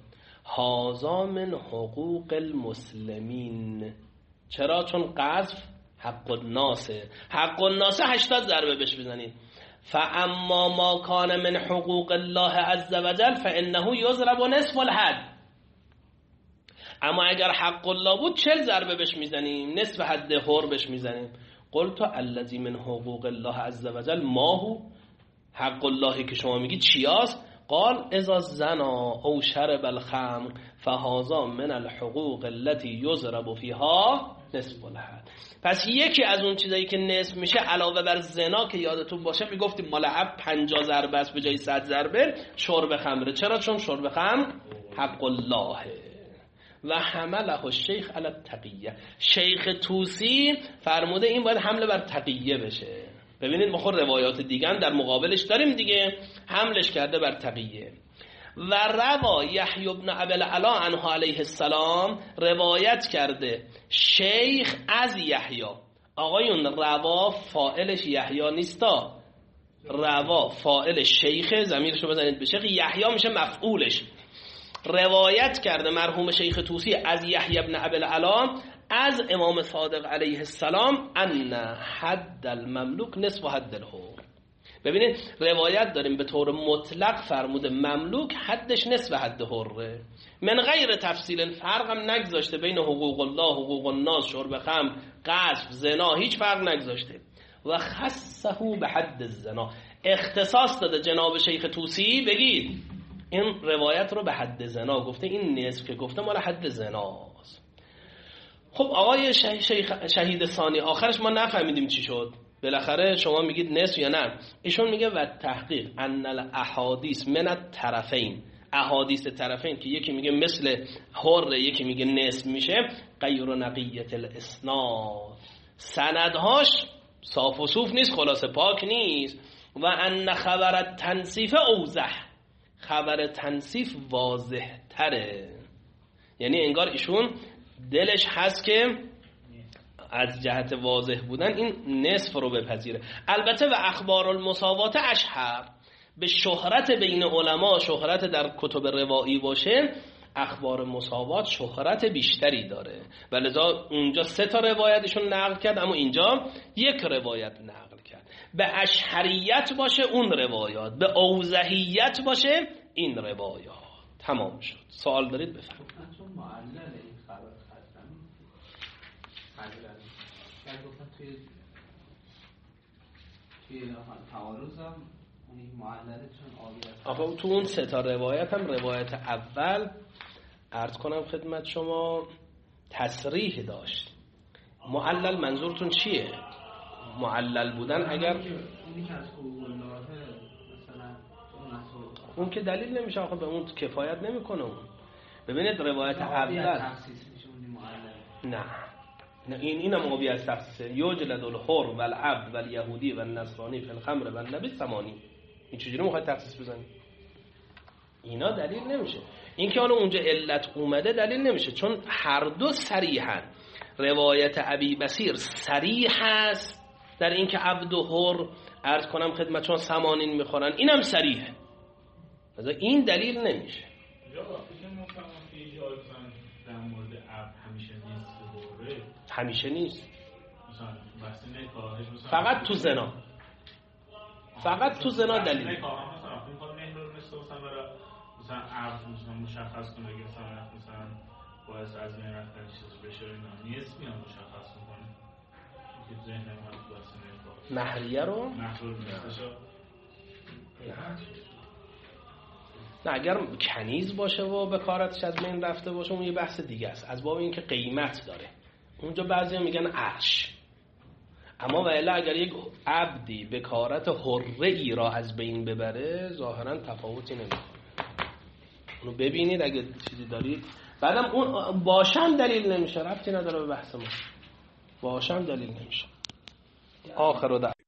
هذا من حقوق المسلمین. چرا؟ چون قذف حق الناسه، حق الناسه هشتاد ضربه بهش بزنید. فاما ما کان من حقوق الله عز وجل فانه یضرب نصف الحد. اما اگر حق الله بود چل ضربه بهش میزنیم؟ نصف حد حر بهش میزنیم. قلت الذی من حقوق الله عز وجل ما هو؟ حق اللهی که شما میگید چیاست؟ قال اذا زنا او شرب الخمر فهذا من الحقوق التي يضرب فيها نصف الحد. پس یکی از اون چیزایی که نصف میشه علاوه بر زنا که یادتون باشه میگفتیم مال عب پنجاه ضربه است به جای صد ضربه، شرب خمره. چرا؟ چون شرب خمر حق اللهه. و حمله الشیخ علی التقیه. شیخ طوسی فرموده این باید حمله بر تقیه بشه. ببینید ما خود روایات دیگه هم در مقابلش داریم دیگه، حملش کرده بر تقیه. و روا یحیی بن ابی العلا عنه علیه السلام روایت کرده شیخ از یحیی. آقایون روا فاعلش یحیی نیستا، روا فاعل شیخ، ضمیرشو بزنید به شیخ، یحیی میشه مفعولش. روایت کرده مرحوم شیخ طوسی از یحیی بن ابی العلا از امام صادق علیه السلام ان حد المملوک نصف حد الحر. ببینید روایت داریم به طور مطلق فرموده مملوک حدش نصف حد حره، من غیر تفصیل، فرق هم نگذاشته بین حقوق الله، حقوق الناس، شرب خمر، قذف، زنا، هیچ فرق نگذاشته. و خصه به حد الزنا، اختصاص داده جناب شیخ طوسی بگید این روایت رو به حد زنا گفته، این نصف که گفته مال حد زناست. خب آقای شیخ شهید ثانی آخرش ما نفهمیدیم چی شد. بالاخره شما میگید نصف یا نه؟ ایشون میگه و تحقیق ان الاحادیث من الطرفین، احادیث طرفین که یکی میگه مثل حر یکی میگه نصف میشه، غیر نقیت الاسناد، سندهاش صاف و صوف نیست، خلاصه پاک نیست. و ان خبر تنصیف اوضح، خبر تنصیف واضح تره. یعنی انگار ایشون دلش هست که از جهت واضح بودن این نصف رو بپذیره. البته و اخبار المساوات اشهر، به شهرت بین علما، شهرت در کتب روایی باشه، اخبار مساوات شهرت بیشتری داره و لذا اونجا سه تا روایتشون نقل کرد، اما اینجا یک روایت نقل کرد. به اشهریت باشه اون روایات، به اوضحیت باشه این روایات. تمام شد. سوال دارید بفرمایید. چون معلل این خبر هستن من گفتم توی توی تعارض هم اون معلل چون آبی است. آخه تو اون سه تا روایت هم روایت اول عرض کنم خدمت شما تصریح داشت. معلل منظورتون چیه؟ معلل بودن اگر اونی که از حقوق الله مثلا اون که دلیل نمیشه، آخه به اون کفایت نمیکنه. اون ببینید روایت اول نه نه این اینم آبی از تخصیصه. یوجلد الحر و العبد و الیهودی و النصرانی فی الخمر و النبی ثمانی. این چجوری میخواد تخصیص بزنید؟ اینا دلیل نمیشه. این که حالا اونجا علت اومده دلیل نمیشه، چون هر دو صریحن. روایت ابی بصیر صریح هست در این که عبد و حر عرض کنم خدمت چون ثمانین میخورن، اینم صریحه. مثلا این دلیل نمیشه. یا وقتی که مفهوم که اجازه در مورد عبد همیشه نیست دوره همیشه نیست، مثلا بحث نکاحش مثلا فقط تو زنا، فقط تو زنا دلیل. نکاح مثلا میخواد مهر رو مثلا برای مثلا عبد مثلا مشخص کنه که مثلا مثلا باعث از بین رفتن چیز بشه اینا نیست، میان مشخص میکنه که ذهن ما تو بحث نکاح مهریه رو مهر رو مثلا نه اگر کنیز باشه و به کارتش از بین رفته باشه اون یه بحث دیگه است، از باب این که قیمت داره. اونجا بعضیا میگن عرش. اما والا اگر یک عبدی به کارت حره ای را از بین ببره ظاهرا تفاوتی نمیکنه. اونو ببینید اگه چیزی دارید. بعدم اون باشم دلیل نمیشه، ربطی نداره به بحث ما. باشم دلیل نمیشه. آخر